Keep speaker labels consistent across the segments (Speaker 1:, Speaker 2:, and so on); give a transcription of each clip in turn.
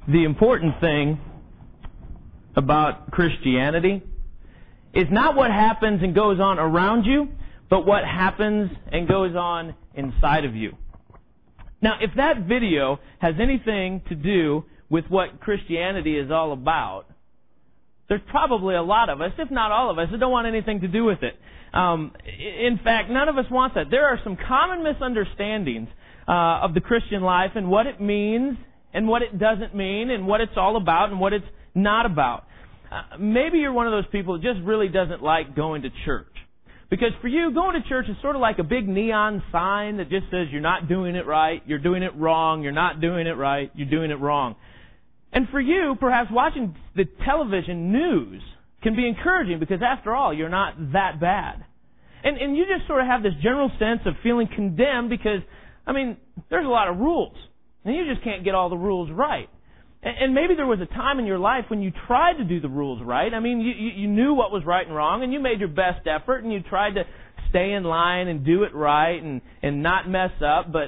Speaker 1: The important thing about Christianity is not what happens and goes on around you, but what happens and goes on inside of you. Now, if that video has anything to do with what Christianity is all about, there's probably a lot of us, if not all of us, that don't want anything to do with it. In fact, none of us want that. There are some common misunderstandings of the Christian life and what it means and what it doesn't mean and what it's all about and what it's not about. Maybe you're one of those people that just really doesn't like going to church. Because for you, going to church is sort of like a big neon sign that just says you're not doing it right, you're doing it wrong, you're not doing it right, you're doing it wrong. And for you, perhaps watching the television news can be encouraging because after all, you're not that bad. And you just sort of have this general sense of feeling condemned because, there's a lot of rules. And you just can't get all the rules right. And maybe there was a time in your life when you tried to do the rules right. You knew what was right and wrong, and you made your best effort, and you tried to stay in line and do it right and not mess up. But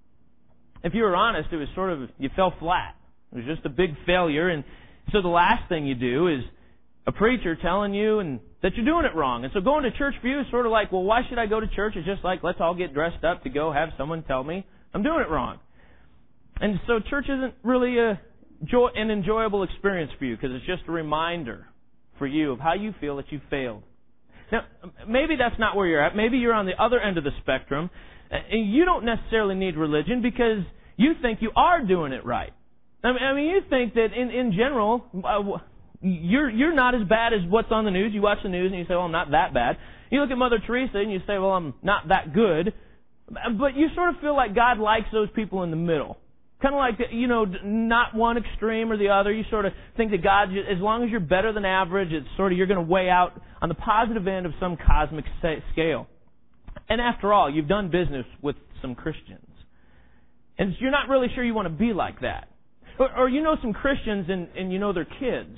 Speaker 1: if you were honest, it was sort of, you fell flat. It was just a big failure. And so the last thing you do is a preacher telling you that you're doing it wrong. And so going to church for you is sort of like, well, why should I go to church? It's just like, let's all get dressed up to go have someone tell me I'm doing it wrong. And so church isn't really an enjoyable experience for you because it's just a reminder for you of how you feel that you failed. Now, maybe that's not where you're at. Maybe you're on the other end of the spectrum. And you don't necessarily need religion because you think you are doing it right. You think that in general, you're not as bad as what's on the news. You watch the news and you say, well, I'm not that bad. You look at Mother Teresa and you say, well, I'm not that good. But you sort of feel like God likes those people in the middle. Kind of like, not one extreme or the other. You sort of think that God, as long as you're better than average, it's sort of you're going to weigh out on the positive end of some cosmic scale. And after all, you've done business with some Christians. And you're not really sure you want to be like that. Or you know some Christians and you know their kids.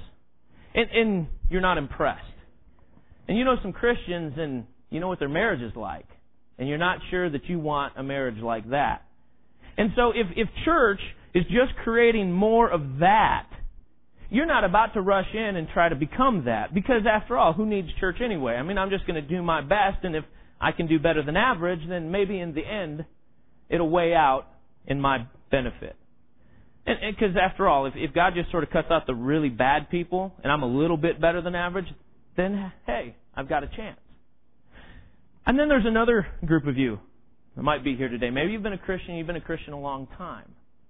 Speaker 1: And you're not impressed. And you know some Christians and you know what their marriage is like. And you're not sure that you want a marriage like that. And so if church is just creating more of that, you're not about to rush in and try to become that. Because after all, who needs church anyway? I'm just going to do my best, and if I can do better than average, then maybe in the end, it'll weigh out in my benefit. And because after all, if God just sort of cuts out the really bad people, and I'm a little bit better than average, then hey, I've got a chance. And then there's another group of you that might be here today. Maybe you've been a Christian a long time.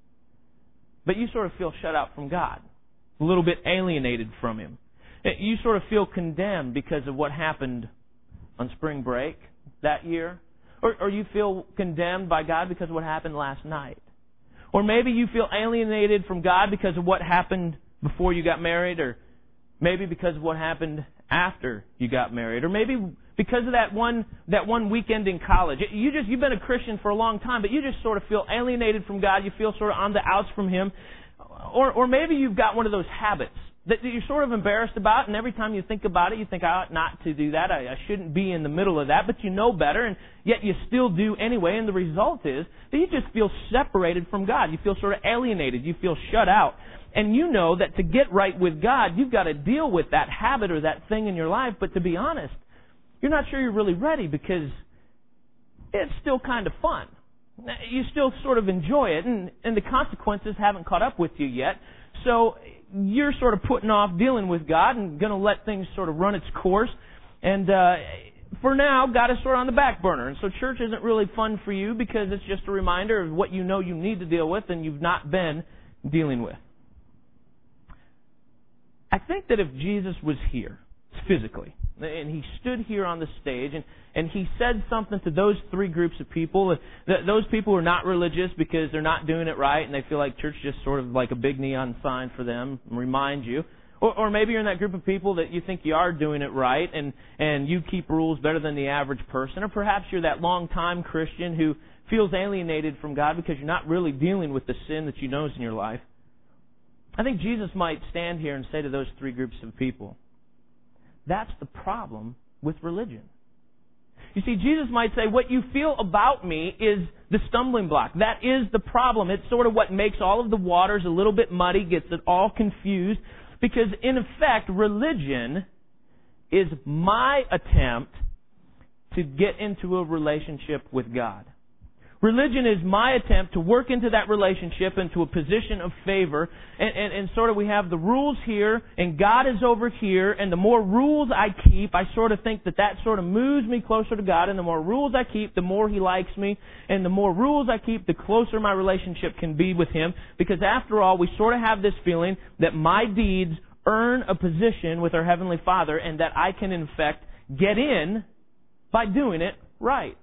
Speaker 1: But you sort of feel shut out from God. A little bit alienated from Him. You sort of feel condemned because of what happened on spring break that year. Or you feel condemned by God because of what happened last night. Or maybe you feel alienated from God because of what happened before you got married. Or maybe because of what happened after you got married. Or maybe because of that one weekend in college. You've been a Christian for a long time, but you just sort of feel alienated from God. You feel sort of on the outs from Him. Or maybe you've got one of those habits that you're sort of embarrassed about, and every time you think about it, you think, I ought not to do that. I shouldn't be in the middle of that, but you know better, and yet you still do anyway. And the result is that you just feel separated from God. You feel sort of alienated. You feel shut out. And you know that to get right with God, you've got to deal with that habit or that thing in your life. But to be honest, you're not sure you're really ready because it's still kind of fun. You still sort of enjoy it, and the consequences haven't caught up with you yet. So you're sort of putting off dealing with God and going to let things sort of run its course. And for now, God is sort of on the back burner. And so church isn't really fun for you because it's just a reminder of what you know you need to deal with and you've not been dealing with. I think that if Jesus was here, physically, and He stood here on the stage, and He said something to those three groups of people, those people who are not religious because they're not doing it right, and they feel like church is just sort of like a big neon sign for them, and remind you. Or maybe you're in that group of people that you think you are doing it right, and you keep rules better than the average person. Or perhaps you're that long-time Christian who feels alienated from God because you're not really dealing with the sin that you know is in your life. I think Jesus might stand here and say to those three groups of people, that's the problem with religion. You see, Jesus might say, what you feel about me is the stumbling block. That is the problem. It's sort of what makes all of the waters a little bit muddy, gets it all confused. Because in effect, religion is my attempt to get into a relationship with God. Religion is my attempt to work into that relationship into a position of favor. And sort of we have the rules here and God is over here. And the more rules I keep, I sort of think that sort of moves me closer to God. And the more rules I keep, the more He likes me. And the more rules I keep, the closer my relationship can be with Him. Because after all, we sort of have this feeling that my deeds earn a position with our Heavenly Father and that I can in fact get in by doing it right.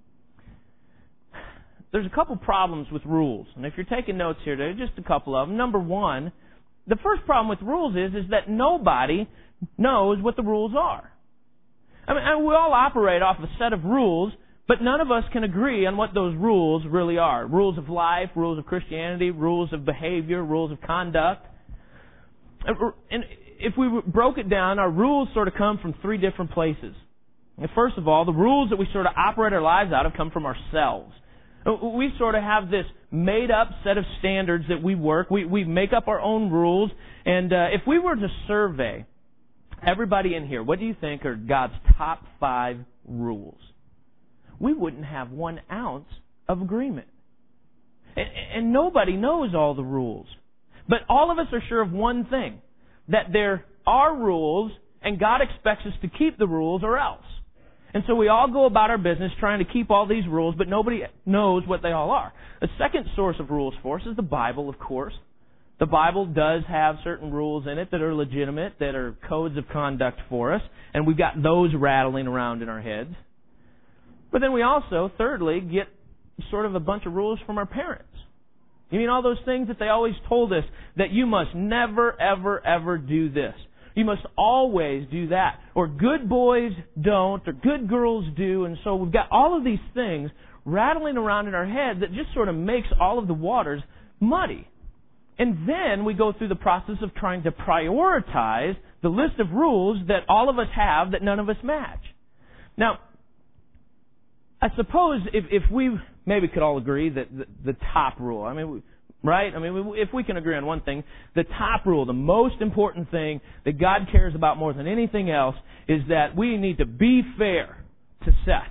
Speaker 1: There's a couple problems with rules. And if you're taking notes here, there's just a couple of them. Number one, the first problem with rules is that nobody knows what the rules are. I mean, we all operate off a set of rules, but none of us can agree on what those rules really are. Rules of life, rules of Christianity, rules of behavior, rules of conduct. And if we broke it down, our rules sort of come from three different places. And first of all, the rules that we sort of operate our lives out of come from ourselves. We sort of have this made-up set of standards that we work. We make up our own rules. And if we were to survey everybody in here, what do you think are God's top 5 rules? We wouldn't have 1 ounce of agreement. And nobody knows all the rules. But all of us are sure of one thing, that there are rules, and God expects us to keep the rules or else. And so we all go about our business trying to keep all these rules, but nobody knows what they all are. The second source of rules for us is the Bible, of course. The Bible does have certain rules in it that are legitimate, that are codes of conduct for us, and we've got those rattling around in our heads. But then we also, thirdly, get sort of a bunch of rules from our parents. You mean all those things that they always told us that you must never, ever, ever do this. You must always do that. Or good boys don't, or good girls do. And so we've got all of these things rattling around in our head that just sort of makes all of the waters muddy. And then we go through the process of trying to prioritize the list of rules that all of us have that none of us match. Now, I suppose if we maybe could all agree that the top rule, right? If we can agree on one thing, the top rule, the most important thing that God cares about more than anything else is that we need to be fair to Seth.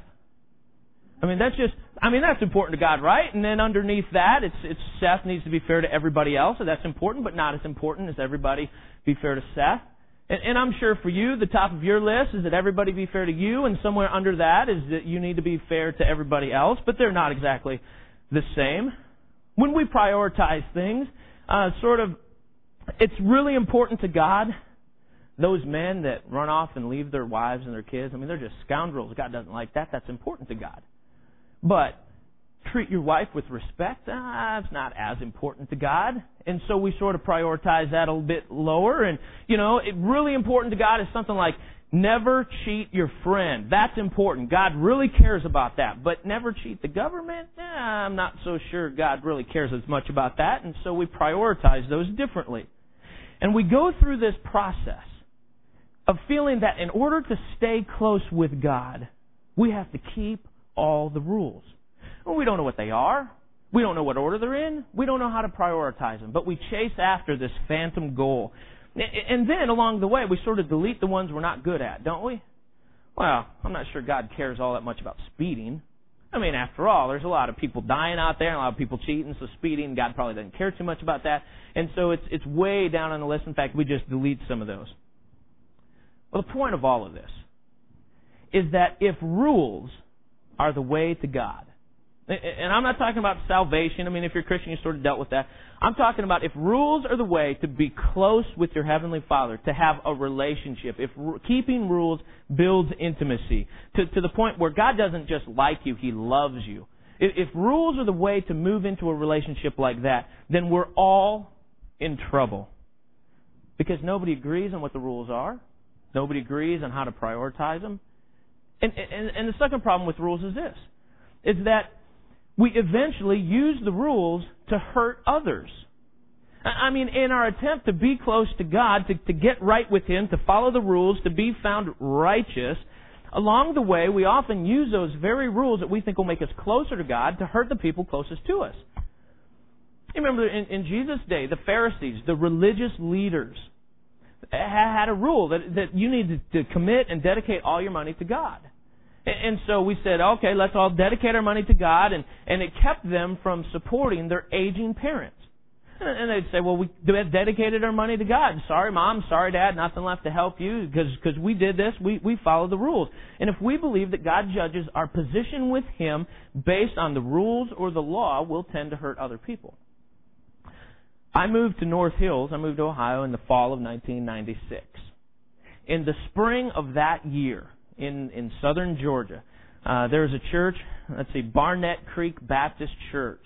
Speaker 1: That's important to God, right? And then underneath that, it's Seth needs to be fair to everybody else, so that's important, but not as important as everybody be fair to Seth. And I'm sure for you, the top of your list is that everybody be fair to you, and somewhere under that is that you need to be fair to everybody else, but they're not exactly the same. When we prioritize things, it's really important to God. Those men that run off and leave their wives and their kids, they're just scoundrels. God doesn't like that. That's important to God. But treat your wife with respect, it's not as important to God. And so we sort of prioritize that a little bit lower. And, really important to God is something like never cheat your friend. That's important. God really cares about that. But never cheat the government? I'm not so sure God really cares as much about that. And so we prioritize those differently. And we go through this process of feeling that in order to stay close with God, we have to keep all the rules. Well, we don't know what they are. We don't know what order they're in. We don't know how to prioritize them. But we chase after this phantom goal. And then along the way, we sort of delete the ones we're not good at, don't we? Well, I'm not sure God cares all that much about speeding. After all, there's a lot of people dying out there and a lot of people cheating, so speeding, God probably doesn't care too much about that. And so it's way down on the list. In fact, we just delete some of those. Well, the point of all of this is that if rules are the way to God, and I'm not talking about salvation. If you're a Christian, you sort of dealt with that. I'm talking about if rules are the way to be close with your Heavenly Father, to have a relationship, if keeping rules builds intimacy, to the point where God doesn't just like you, He loves you. If rules are the way to move into a relationship like that, then we're all in trouble. Because nobody agrees on what the rules are. Nobody agrees on how to prioritize them. And the second problem with rules is this, is that we eventually use the rules to hurt others. In our attempt to be close to God, to get right with Him, to follow the rules, to be found righteous, along the way, we often use those very rules that we think will make us closer to God to hurt the people closest to us. You remember in Jesus' day, the Pharisees, the religious leaders, had a rule that you needed to commit and dedicate all your money to God. And so we said, okay, let's all dedicate our money to God, and it kept them from supporting their aging parents. And they'd say, well, we dedicated our money to God. Sorry, Mom. Sorry, Dad. Nothing left to help you because we did this. We followed the rules. And if we believe that God judges our position with Him based on the rules or the law, we'll tend to hurt other people. I moved to North Hills. I moved to Ohio in the fall of 1996. In the spring of that year, in southern Georgia, there was a church, Barnett Creek Baptist Church.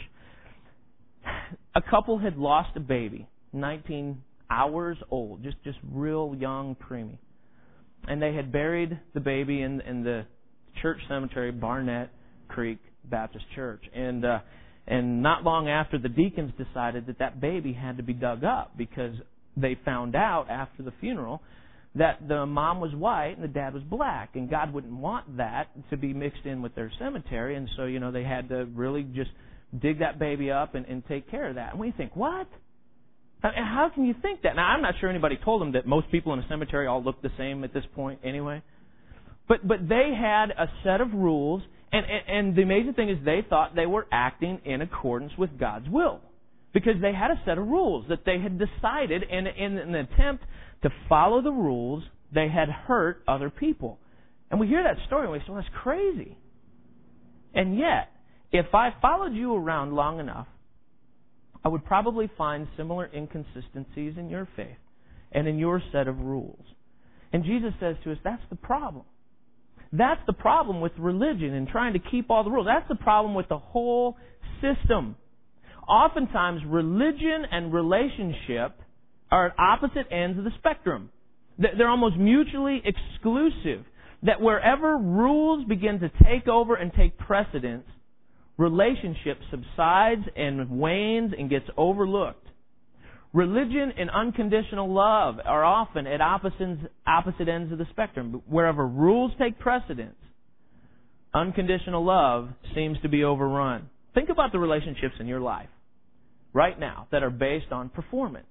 Speaker 1: A couple had lost a baby, 19 hours old, just real young, preemie. And they had buried the baby in the church cemetery, Barnett Creek Baptist Church. And not long after, the deacons decided that baby had to be dug up because they found out after the funeral that the mom was white and the dad was black, and God wouldn't want that to be mixed in with their cemetery. And so, they had to really just dig that baby up and take care of that. And we think, what? How can you think that? Now, I'm not sure anybody told them that most people in a cemetery all look the same at this point anyway. But they had a set of rules, and the amazing thing is they thought they were acting in accordance with God's will. Because they had a set of rules that they had decided, and in an attempt to follow the rules, they had hurt other people. And we hear that story and we say, well, that's crazy. And yet, if I followed you around long enough, I would probably find similar inconsistencies in your faith and in your set of rules. And Jesus says to us, that's the problem. That's the problem with religion and trying to keep all the rules. That's the problem with the whole system. Oftentimes, religion and relationship are at opposite ends of the spectrum. They're almost mutually exclusive. That wherever rules begin to take over and take precedence, relationship subsides and wanes and gets overlooked. Religion and unconditional love are often at opposite ends of the spectrum. Wherever rules take precedence, unconditional love seems to be overrun. Think about the relationships in your life right now that are based on performance.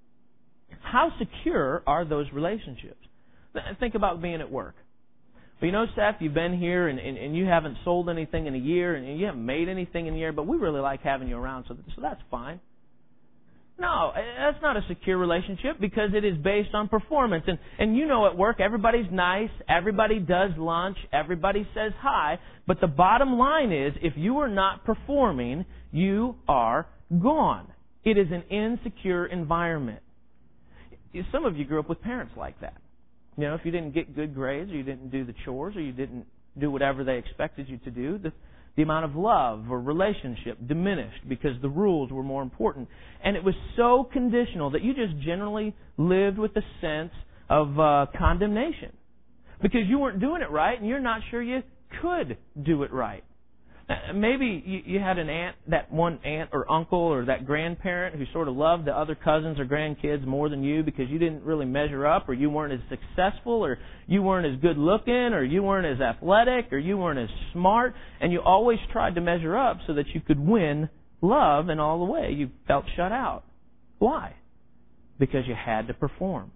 Speaker 1: How secure are those relationships? Think about being at work. Well, Seth, you've been here and you haven't sold anything in a year and you haven't made anything in a year, but we really like having you around, so that's fine. No, that's not a secure relationship because it is based on performance. And at work, everybody's nice, everybody does lunch, everybody says hi, but the bottom line is if you are not performing, you are gone. It is an insecure environment. Some of you grew up with parents like that. If you didn't get good grades or you didn't do the chores or you didn't do whatever they expected you to do, the amount of love or relationship diminished because the rules were more important. And it was so conditional that you just generally lived with a sense of condemnation because you weren't doing it right and you're not sure you could do it right. Maybe you had an aunt, that one aunt or uncle or that grandparent who sort of loved the other cousins or grandkids more than you because you didn't really measure up or you weren't as successful or you weren't as good looking or you weren't as athletic or you weren't as smart, and you always tried to measure up so that you could win love, and all the way you felt shut out. Why? Because you had to perform.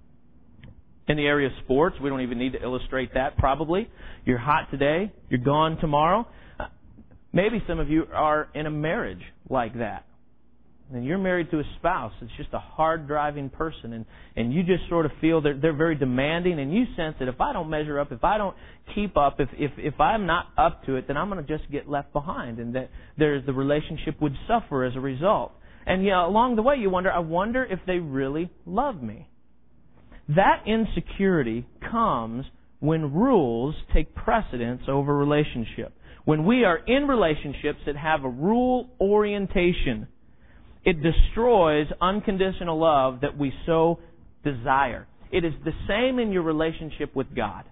Speaker 1: In the area of sports, we don't even need to illustrate that probably. You're hot today, you're gone tomorrow. Maybe some of you are in a marriage like that. And you're married to a spouse that's just a hard-driving person, and you just sort of feel that they're very demanding, and you sense that if I don't measure up, if I don't keep up, if I'm not up to it, then I'm going to just get left behind, and that the relationship would suffer as a result. And along the way you wonder, I wonder if they really love me. That insecurity comes when rules take precedence over relationship. When we are in relationships that have a rule orientation, it destroys unconditional love that we so desire. It is the same in your relationship with God.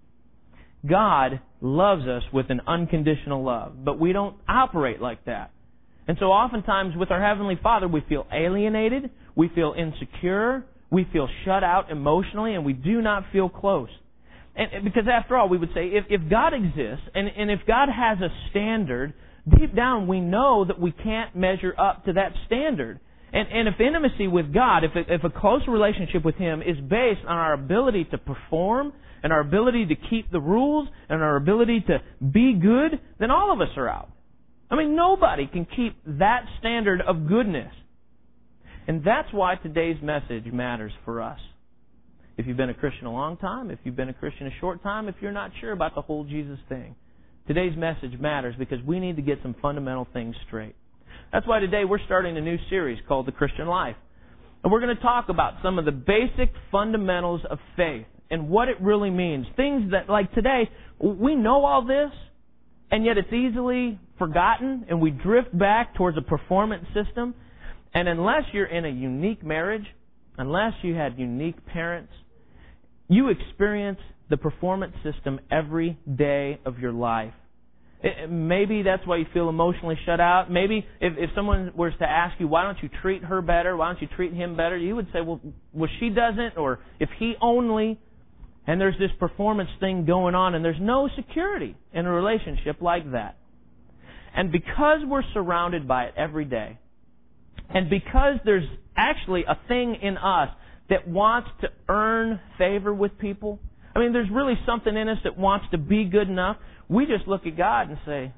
Speaker 1: God loves us with an unconditional love, but we don't operate like that. And so oftentimes with our Heavenly Father, we feel alienated, we feel insecure, we feel shut out emotionally, and we do not feel close. And because after all, we would say, if God exists, and if God has a standard, deep down we know that we can't measure up to that standard. And if intimacy with God, if a close relationship with Him is based on our ability to perform, and our ability to keep the rules, and our ability to be good, then all of us are out. I mean, nobody can keep that standard of goodness. And that's why today's message matters for us. If you've been a Christian a long time, if you've been a Christian a short time, if you're not sure about the whole Jesus thing, today's message matters because we need to get some fundamental things straight. That's why today we're starting a new series called The Christian Life. And we're going to talk about some of the basic fundamentals of faith and what it really means. Things that, like today, we know all this, and yet it's easily forgotten, and we drift back towards a performance system. And unless you're in a unique marriage, unless you had unique parents, you experience the performance system every day of your life. Maybe that's why you feel emotionally shut out. Maybe if someone was to ask you, why don't you treat her better? Why don't you treat him better? You would say, well, she doesn't, or if he only. And there's this performance thing going on, and there's no security in a relationship like that. And because we're surrounded by it every day, and because there's actually a thing in us that wants to earn favor with people, I mean, there's really something in us that wants to be good enough, we just look at God and say,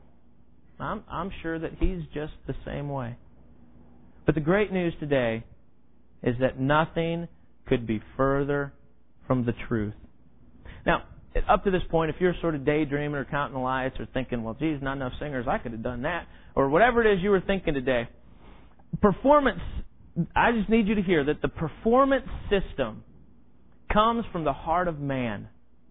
Speaker 1: I'm sure that He's just the same way. But the great news today is that nothing could be further from the truth. Now, up to this point, if you're sort of daydreaming or counting the lights or thinking, well, geez, not enough singers, I could have done that, or whatever it is you were thinking today, performance, I just need you to hear that the performance system comes from the heart of man,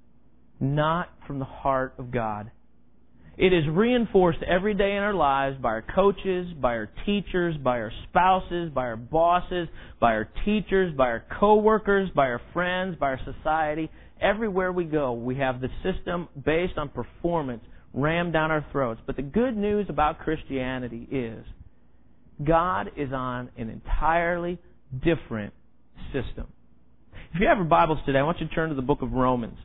Speaker 1: not from the heart of God. It is reinforced every day in our lives by our coaches, by our teachers, by our spouses, by our bosses, by our teachers, by our coworkers, by our friends, by our society. Everywhere we go, we have the system based on performance rammed down our throats. But the good news about Christianity is God is on an entirely different system. If you have your Bibles today, I want you to turn to the book of Romans.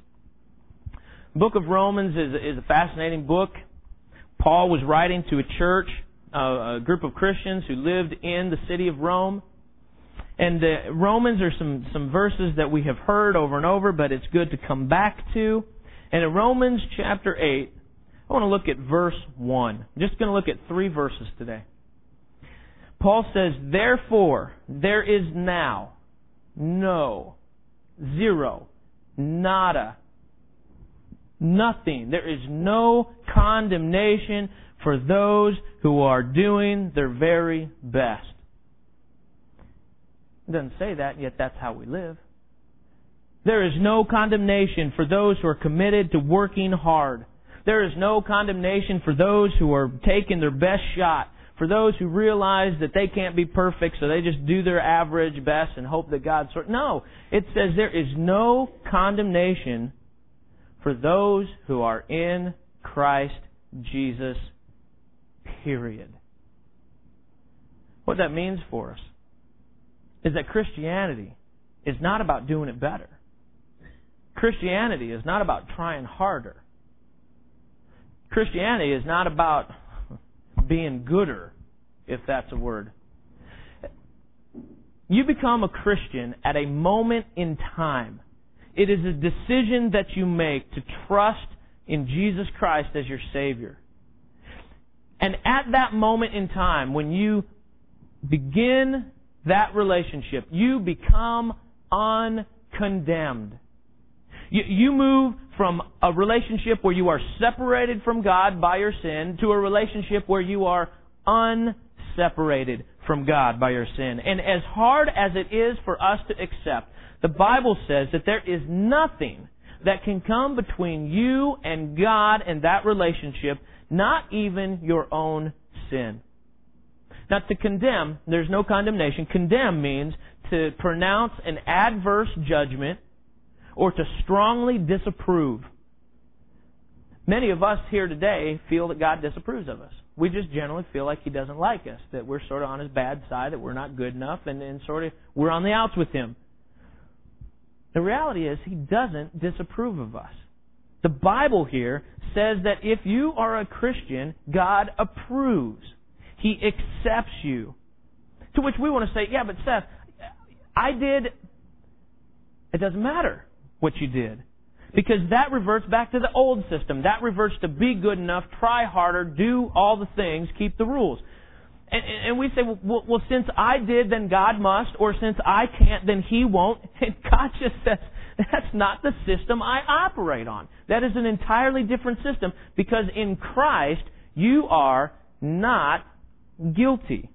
Speaker 1: The book of Romans is a fascinating book. Paul was writing to a church, a group of Christians who lived in the city of Rome. And Romans are some verses that we have heard over and over, but it's good to come back to. And in Romans chapter 8, I want to look at verse 1. I'm just going to look at 3 verses today. Paul says, therefore, there is now no, zero, nada, nothing. There is no condemnation for those who are doing their very best. It doesn't say that, yet that's how we live. There is no condemnation for those who are committed to working hard. There is no condemnation for those who are taking their best shot, for those who realize that they can't be perfect, so they just do their average best and hope that God sorts. No, it says there is no condemnation for those who are in Christ Jesus, period. What that means for us is that Christianity is not about doing it better. Christianity is not about trying harder. Christianity is not about being gooder, if that's a word. You become a Christian at a moment in time. It is a decision that you make to trust in Jesus Christ as your Savior. And at that moment in time, when you begin that relationship, you become uncondemned. You move from a relationship where you are separated from God by your sin to a relationship where you are unseparated from God by your sin. And as hard as it is for us to accept, the Bible says that there is nothing that can come between you and God and that relationship, not even your own sin. Now, to condemn, there's no condemnation. Condemn means to pronounce an adverse judgment or to strongly disapprove. Many of us here today feel that God disapproves of us. We just generally feel like He doesn't like us, that we're sort of on His bad side, that we're not good enough, and sort of we're on the outs with Him. The reality is He doesn't disapprove of us. The Bible here says that if you are a Christian, God approves. He accepts you. To which we want to say, yeah, but Seth, I did... It doesn't matter what you did. Because that reverts back to the old system. That reverts to be good enough, try harder, do all the things, keep the rules. And we say, well, since I did, then God must, or since I can't, then He won't. And God just says, that's not the system I operate on. That is an entirely different system, because in Christ, you are not guilty.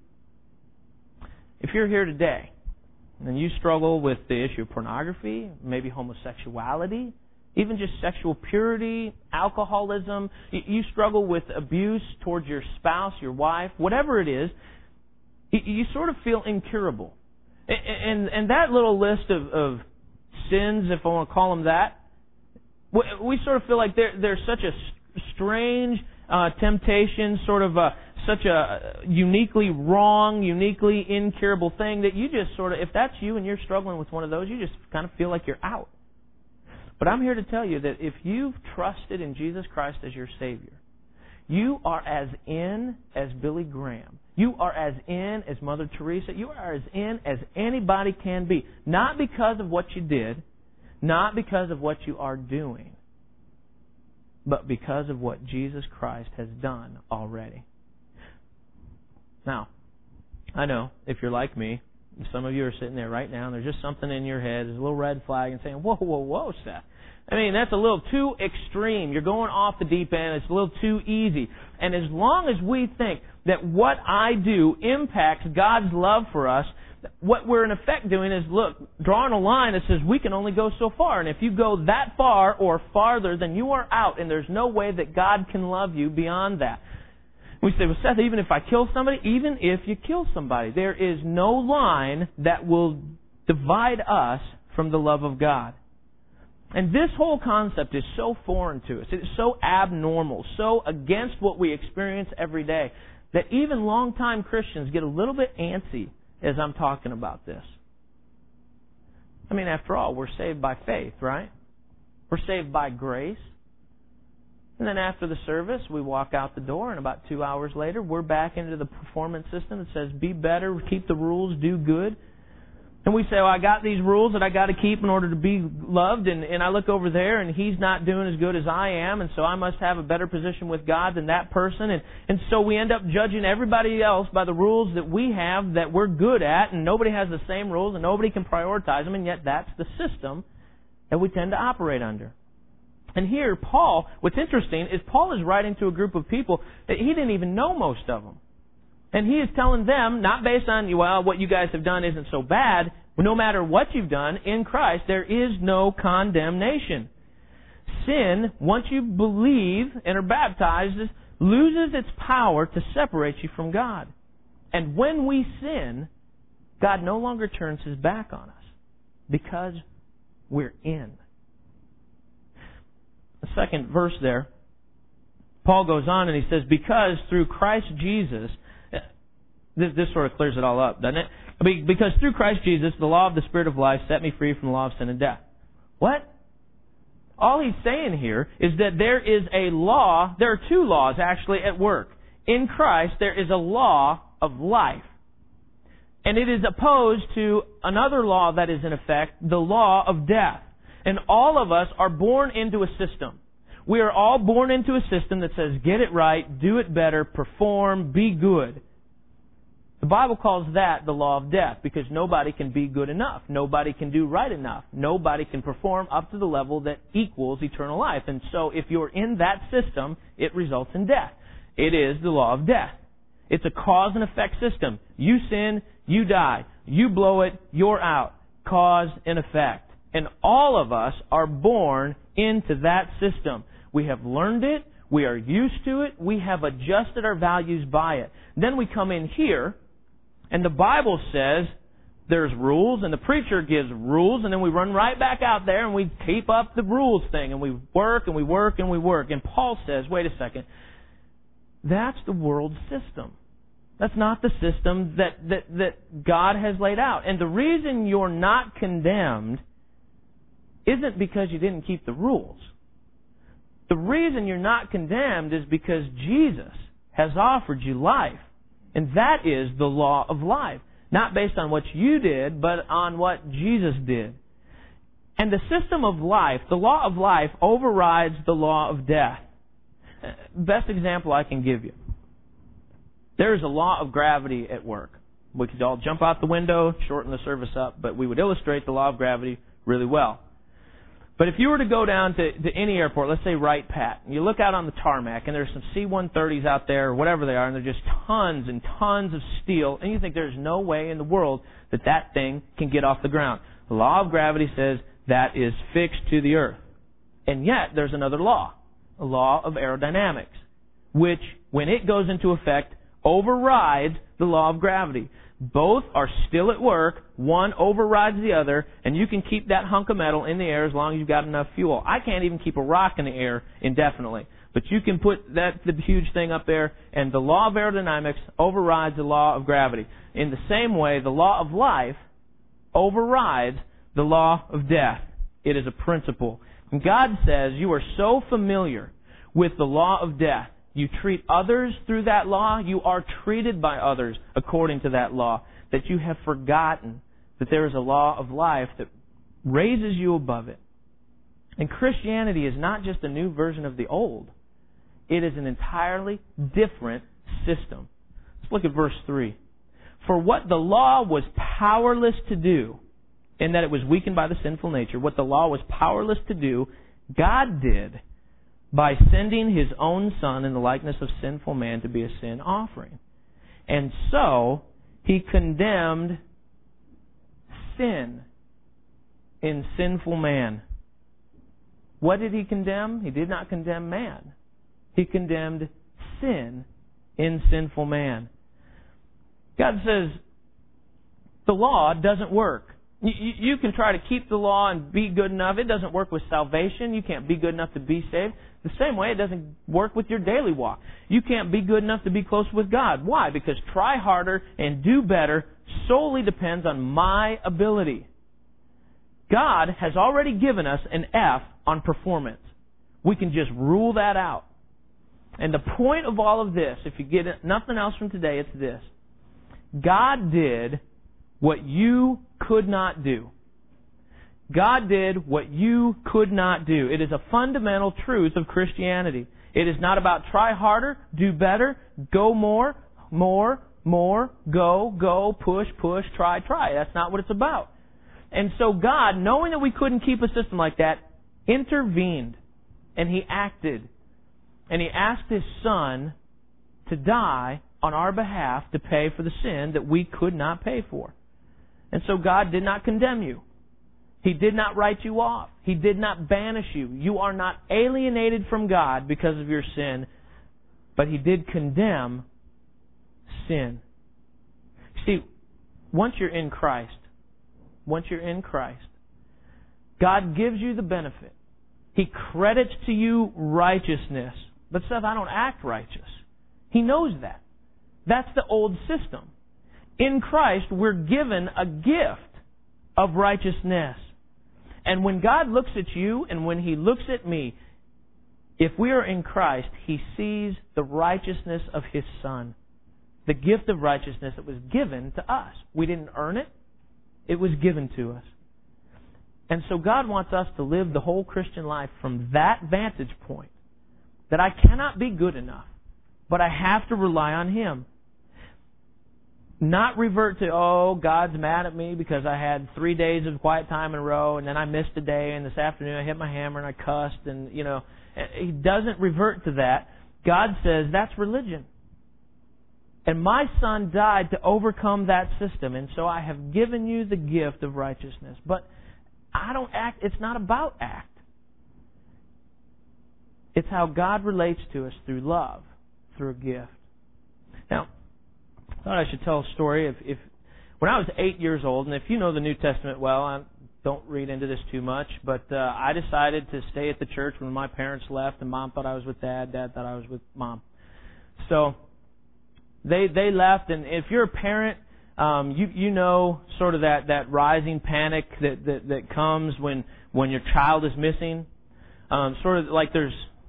Speaker 1: If you're here today, and you struggle with the issue of pornography, maybe homosexuality, even just sexual purity, alcoholism, you struggle with abuse towards your spouse, your wife, whatever it is, you sort of feel incurable. And that little list of sins, if I want to call them that, we sort of feel like there's such a strange temptation, sort of such a uniquely wrong, uniquely incurable thing that you just sort of, if that's you and you're struggling with one of those, you just kind of feel like you're out. But I'm here to tell you that if you've trusted in Jesus Christ as your Savior, you are as in as Billy Graham. You are as in as Mother Teresa. You are as in as anybody can be. Not because of what you did, not because of what you are doing, but because of what Jesus Christ has done already. Now, I know if you're like me, some of you are sitting there right now and there's just something in your head, there's a little red flag and saying, whoa, Seth. I mean, that's a little too extreme. You're going off the deep end. It's a little too easy. And as long as we think that what I do impacts God's love for us, what we're in effect doing is, look, drawing a line that says we can only go so far. And if you go that far or farther, then you are out. And there's no way that God can love you beyond that. We say, well, Seth, even if I kill somebody, even if you kill somebody, there is no line that will divide us from the love of God. And this whole concept is so foreign to us. It is so abnormal, so against what we experience every day, that even longtime Christians get a little bit antsy as I'm talking about this. I mean, after all, we're saved by faith, right? We're saved by grace. And then after the service, we walk out the door, and about 2 hours later, we're back into the performance system that says, be better, keep the rules, do good. And we say, well, I got these rules that I got to keep in order to be loved, and I look over there, and he's not doing as good as I am, and so I must have a better position with God than that person. And so we end up judging everybody else by the rules that we have that we're good at, and nobody has the same rules, and nobody can prioritize them, and yet that's the system that we tend to operate under. And here, Paul, what's interesting is Paul is writing to a group of people that he didn't even know most of them. And he is telling them, not based on, well, what you guys have done isn't so bad. No matter what you've done, in Christ, there is no condemnation. Sin, once you believe and are baptized, loses its power to separate you from God. And when we sin, God no longer turns His back on us because we're in. The second verse there, Paul goes on and he says, because through Christ Jesus, this sort of clears it all up, doesn't it? Because through Christ Jesus, the law of the Spirit of life set me free from the law of sin and death. What? All he's saying here is that there is a law, there are two laws actually at work. In Christ, there is a law of life. And it is opposed to another law that is in effect, the law of death. And all of us are born into a system. We are all born into a system that says, get it right, do it better, perform, be good. The Bible calls that the law of death because nobody can be good enough. Nobody can do right enough. Nobody can perform up to the level that equals eternal life. And so if you're in that system, it results in death. It is the law of death. It's a cause and effect system. You sin, you die. You blow it, you're out. Cause and effect. And all of us are born into that system. We have learned it. We are used to it. We have adjusted our values by it. Then we come in here, and the Bible says there's rules, and the preacher gives rules, and then we run right back out there and we keep up the rules thing, and we work and we work and we work. And Paul says, wait a second, that's the world system. That's not the system that God has laid out. And the reason you're not condemned isn't because you didn't keep the rules. The reason you're not condemned is because Jesus has offered you life. And that is the law of life. Not based on what you did, but on what Jesus did. And the system of life, the law of life, overrides the law of death. Best example I can give you. There is a law of gravity at work. We could all jump out the window, shorten the service up, but we would illustrate the law of gravity really well. But if you were to go down to any airport, let's say Wright-Patt, and you look out on the tarmac, and there's some C-130s out there, or whatever they are, and they're just tons and tons of steel, and you think there's no way in the world that that thing can get off the ground. The law of gravity says that is fixed to the earth. And yet, there's another law, a law of aerodynamics, which, when it goes into effect, overrides the law of gravity. Both are still at work. One overrides the other, and you can keep that hunk of metal in the air as long as you've got enough fuel. I can't even keep a rock in the air indefinitely. But you can put the huge thing up there, and the law of aerodynamics overrides the law of gravity. In the same way, the law of life overrides the law of death. It is a principle. And God says you are so familiar with the law of death. You treat others through that law. You are treated by others according to that law. That you have forgotten that there is a law of life that raises you above it. And Christianity is not just a new version of the old. It is an entirely different system. Let's look at verse 3. For what the law was powerless to do, in that it was weakened by the sinful nature, what the law was powerless to do, God did by sending His own Son in the likeness of sinful man to be a sin offering. And so, He condemned sin in sinful man. What did He condemn? He did not condemn man. He condemned sin in sinful man. God says, the law doesn't work. You can try to keep the law and be good enough. It doesn't work with salvation. You can't be good enough to be saved. The same way it doesn't work with your daily walk. You can't be good enough to be close with God. Why? Because try harder and do better solely depends on my ability. God has already given us an F on performance. We can just rule that out. And the point of all of this, if you get nothing else from today, it's this. God did what you could not do. God did what you could not do. It is a fundamental truth of Christianity. It is not about try harder, do better, go more, go, push, try. That's not what it's about. And so God, knowing that we couldn't keep a system like that, intervened. And He acted. And He asked His Son to die on our behalf to pay for the sin that we could not pay for. And so God did not condemn you. He did not write you off. He did not banish you. You are not alienated from God because of your sin, but He did condemn sin. See, once you're in Christ, God gives you the benefit. He credits to you righteousness. But Seth, I don't act righteous. He knows that. That's the old system. In Christ, we're given a gift of righteousness. And when God looks at you and when He looks at me, if we are in Christ, He sees the righteousness of His Son. The gift of righteousness that was given to us. We didn't earn it. It was given to us. And so God wants us to live the whole Christian life from that vantage point. That I cannot be good enough, but I have to rely on Him. Not revert to, God's mad at me because I had 3 days of quiet time in a row and then I missed a day and this afternoon I hit my hammer and I cussed and, He doesn't revert to that. God says that's religion. And my Son died to overcome that system, and so I have given you the gift of righteousness. But I don't act, it's not about act. It's how God relates to us through love, through a gift. Now, I thought I should tell a story. If when I was 8 years old, and if you know the New Testament well, I don't read into this too much, but I decided to stay at the church when my parents left, and Mom thought I was with Dad, Dad thought I was with Mom. So they left, and if you're a parent, you know sort of that rising panic that comes when your child is missing. Sort of like there's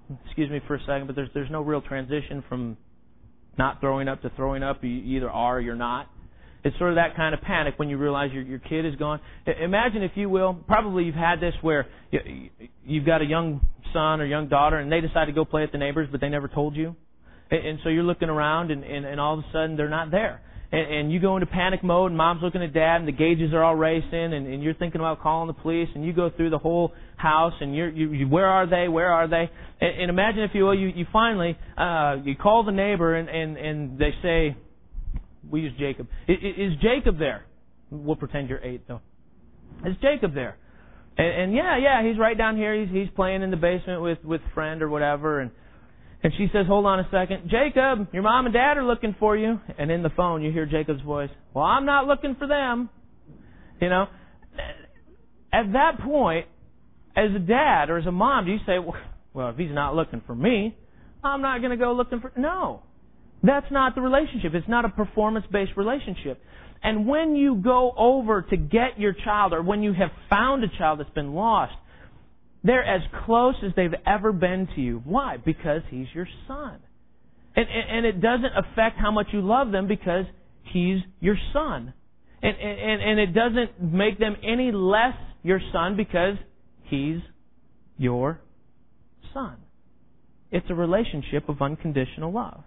Speaker 1: excuse me for a second, but there's no real transition from not throwing up to throwing up. You either are or you're not. It's sort of that kind of panic when you realize your kid is gone. Imagine, if you will, probably you've had this where you've got a young son or young daughter and they decide to go play at the neighbors, but they never told you. And so you're looking around and all of a sudden they're not there. And you go into panic mode, and mom's looking at dad, and the gauges are all racing, and you're thinking about calling the police, and you go through the whole house, and you where are they? Where are they? And imagine, if you will, you finally you call the neighbor, and they say, we use Jacob. Is Jacob there? We'll pretend you're 8, though. Is Jacob there? And yeah, he's right down here. He's playing in the basement with a friend or whatever, and she says, hold on a second. Jacob, your mom and dad are looking for you. And in the phone, you hear Jacob's voice. Well, I'm not looking for them. You know, at that point, as a dad or as a mom, do you say, well, if he's not looking for me, I'm not going to go looking for... No, that's not the relationship. It's not a performance-based relationship. And when you go over to get your child, or when you have found a child that's been lost, they're as close as they've ever been to you. Why? Because he's your son. And it doesn't affect how much you love them, because he's your son. And it doesn't make them any less your son, because he's your son. It's a relationship of unconditional love.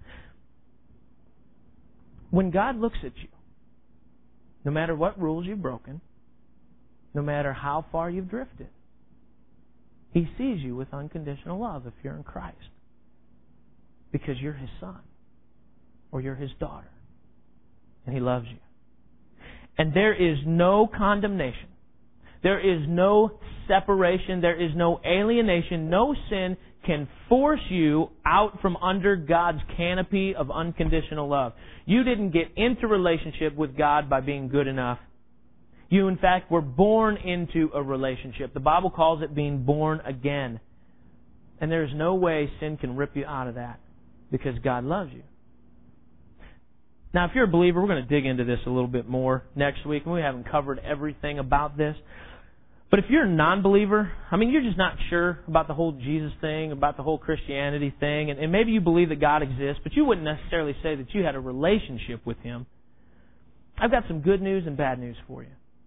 Speaker 1: When God looks at you, no matter what rules you've broken, no matter how far you've drifted, He sees you with unconditional love if you're in Christ. Because you're His son. Or you're His daughter. And He loves you. And there is no condemnation. There is no separation. There is no alienation. No sin can force you out from under God's canopy of unconditional love. You didn't get into relationship with God by being good enough. You, in fact, were born into a relationship. The Bible calls it being born again. And there's no way sin can rip you out of that, because God loves you. Now, if you're a believer, we're going to dig into this a little bit more next week, and we haven't covered everything about this. But if you're a non-believer, you're just not sure about the whole Jesus thing, about the whole Christianity thing, and maybe you believe that God exists, but you wouldn't necessarily say that you had a relationship with Him. I've got some good news and bad news for you.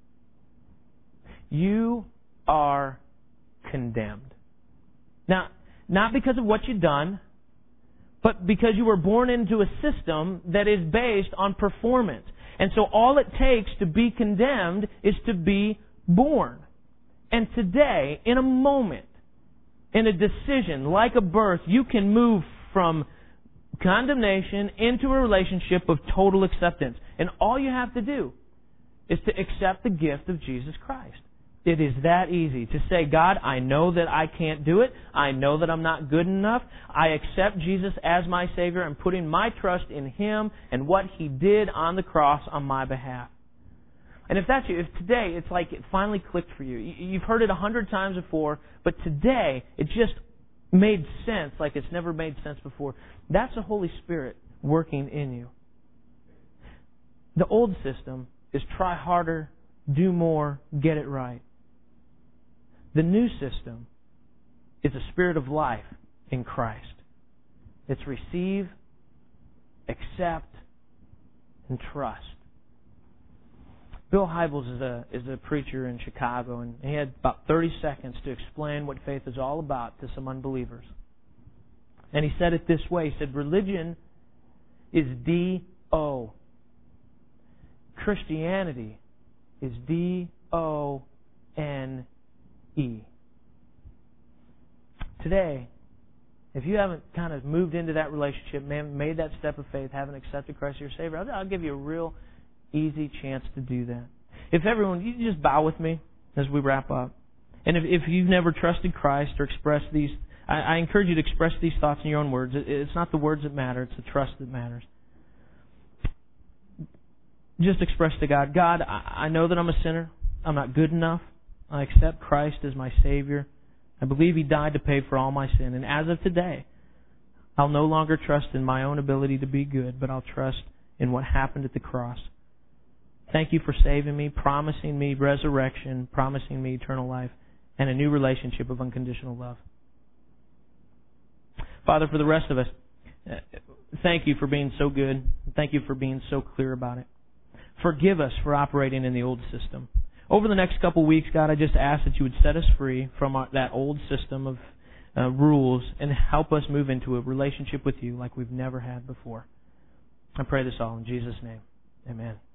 Speaker 1: You are condemned. Now, not because of what you've done, but because you were born into a system that is based on performance. And so all it takes to be condemned is to be born. And today, in a moment, in a decision like a birth, you can move from condemnation into a relationship of total acceptance. And all you have to do is to accept the gift of Jesus Christ. It is that easy to say, God, I know that I can't do it. I know that I'm not good enough. I accept Jesus as my Savior. I'm putting my trust in Him and what He did on the cross on my behalf. And if that's you, if today it's like it finally clicked for you. You've heard it 100 times before, but today it just made sense like it's never made sense before. That's the Holy Spirit working in you. The old system is try harder, do more, get it right. The new system is a spirit of life in Christ. It's receive, accept, and trust. Bill Hybels is a preacher in Chicago, and he had about 30 seconds to explain what faith is all about to some unbelievers. And he said it this way. He said, religion is D-O. Christianity is D-O-N-E. Today, if you haven't kind of moved into that relationship, made that step of faith, haven't accepted Christ as your Savior, I'll give you a real easy chance to do that. If everyone, you just bow with me as we wrap up. And if you've never trusted Christ or expressed these, I encourage you to express these thoughts in your own words. It's not the words that matter, it's the trust that matters. Just express to God, God, I know that I'm a sinner. I'm not good enough. I accept Christ as my Savior. I believe He died to pay for all my sin. And as of today, I'll no longer trust in my own ability to be good, but I'll trust in what happened at the cross. Thank You for saving me, promising me resurrection, promising me eternal life, and a new relationship of unconditional love. Father, for the rest of us, thank you for being so good. Thank you for being so clear about it. Forgive us for operating in the old system. Over the next couple weeks, God, I just ask that you would set us free from that old system of rules and help us move into a relationship with you like we've never had before. I pray this all in Jesus' name. Amen.